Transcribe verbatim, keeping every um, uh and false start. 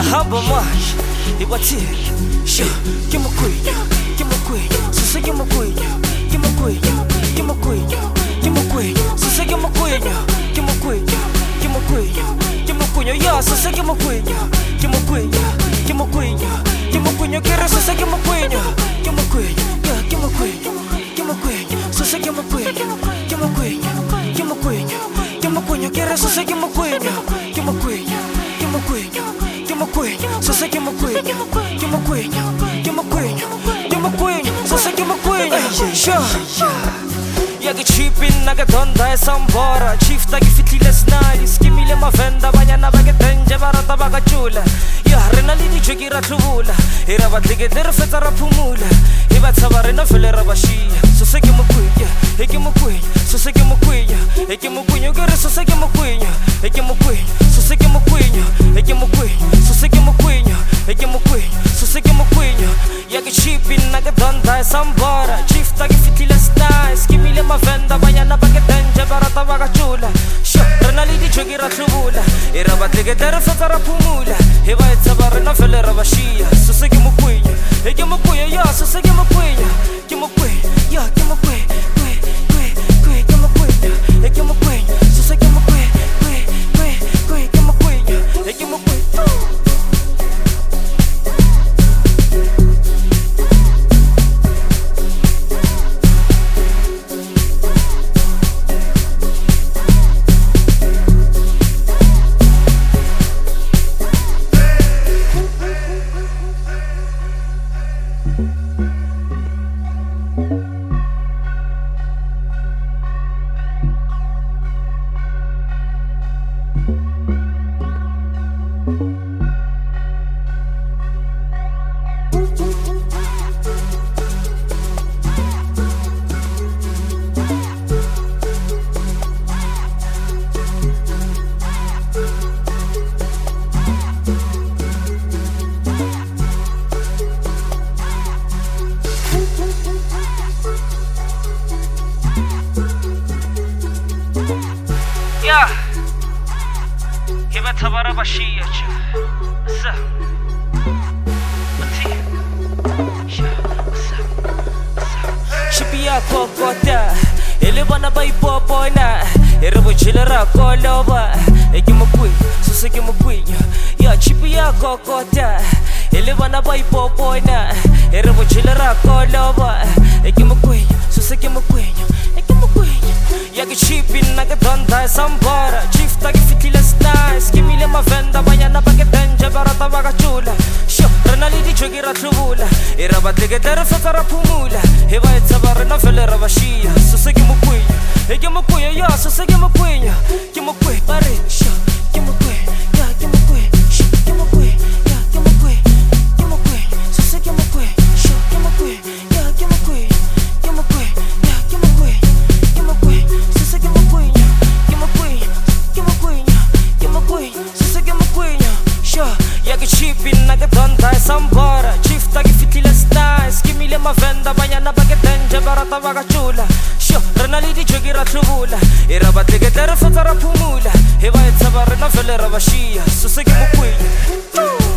hamba manje ibathile sho kimukwinya kimukwinya sise kimukwinya kimukwinya kimukwinya kimukwinya sise kimukwinya kimukwinya kimukwinya kimukwinya ya sise kimukwinya kimukwinya kimukwinya kimukwinya kere sise kimukwinya kimukwinya ya kimukwinya kimukwinya sise kimukwinya kimukwinya kimukwinya kimukwinya kere sise kimukwinya kimukwinya kimukwinya kimukwinya sise kimukwinya kimukwinya kimukwinya kimukwinya sise kimukwinya sho Yagi chipin naga donda e sambora Chifta gi fitile snali Skimile ma venda Banyana bage tenje barata baga chula Ya rena lidi jogi ratuvula Ira batlige dere feta rapumula Iba tabare no fele rabashia So se ki mukwinya Eki mukwinya So se ki mukwinya Eki mukwinya Gere so se ki mukwinya Eki mukwinya So se ki mukwinya Eki mukwinya So se ki mukwinya Eki mukwinya So se ki mukwinya Yagi chipin naga donda e sambora Chifta gi fitile snali Skimile ma venda Banyana bage tenje barata baga chula Sho rena lidi jogi ratuvula Ira batlige dere feta rapumula Iba tabare no fele rabashia So se ki mukwinya Eki mukwinya Ya so se ki mukwinya Kimukwinya Ya kimukwinya Kwe kwe kwe kimukwinya Eki mukwinya So se ki mukwinya Kwe kwe kwe kimukwinya Eki mukwinya Ya Hiba tabara bashia cha Sa Mati Sha Sa Sa Shipia kokota Ele bana bai popo na Erebo chilera koloba Eki mukwi Suse ki mukwinya Ya chipia kokota Ele bana bai popo na Erebo chilera koloba Eki mukwinya Suse ki mukwinya Eki mukwinya Yagi chipin naga donda e sambora Chifta gi fitile snai Skimile ma venda Banyana bage tenje barata baga chula Sho rena lidi jogi ratuvula Ira batlige dere feta rapumula Iba itabare no fele rabashia So se ki mukwinya Eki mukwinya ya so se ki mukwinya Kimukwinya Pare sho Kimukwinya Ya kimukwinya Sho kimukwinya Ya kimukwinya Kimukwinya So se ki mukwinya Sho kimukwinya Ya kimukwinya Kimukwinya Ya kimukwinya Kimukwinya So se ki mukwinya Kimukwinya Kimukwinya Kimukwinya So se ki mukwinya Sho Yagi chipin naga donda e sambora Chifta gi fitile snai Skimile ma venda Banyana bage tenje barata baga chula Sho rena lidi jogi ratuvula Ira batlige dere feta rapumula Iba itabare no fele rabashia So se ki mukwinya